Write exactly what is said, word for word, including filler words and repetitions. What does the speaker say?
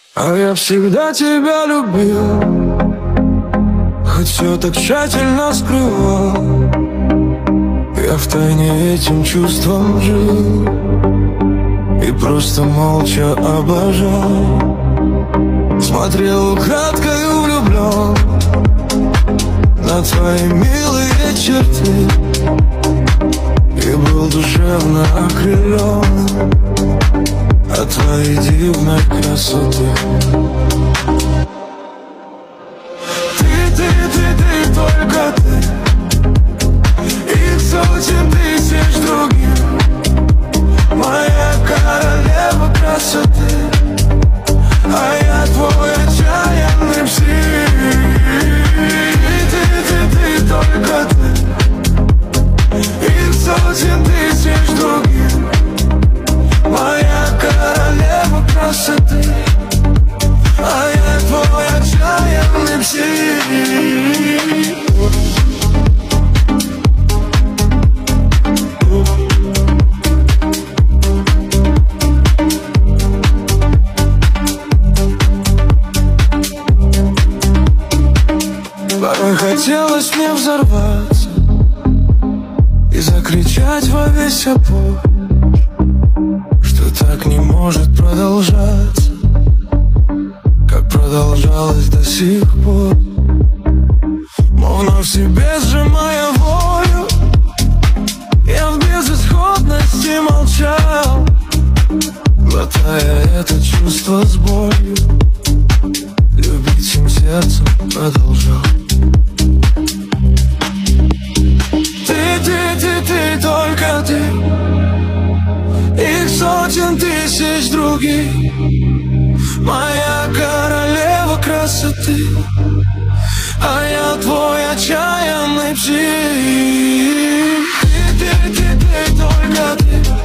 А я всегда тебя любил, хоть все так тщательно скрывал. Я втайне этим чувством жил и просто молча обожал. Смотрел украдкой влюблен на твои милые черты и был душевно окрылен от твоей дивной красоты. Ты, ты, ты, ты, только ты, и сотен тысяч других. Моя королева красоты, а я твой отчаянный псих. Ты, ты, ты, только ты, и сотен тысяч других. Моя королева красоты, а я твой отчаянный псих. Порой хотелось мне взорваться и закричать во весь опор, что так не может продолжаться, как продолжалось до сих пор. Но вновь в себе сжимая волю, я в безысходности молчал, глотая это чувство с болью, любить всем сердцем продолжал. Ты, ты, ты, ты, только ты, их сотен тысяч других. Моя королева красоты, а я твой отчаянный псих. Ты, ты, ты, ты, только ты,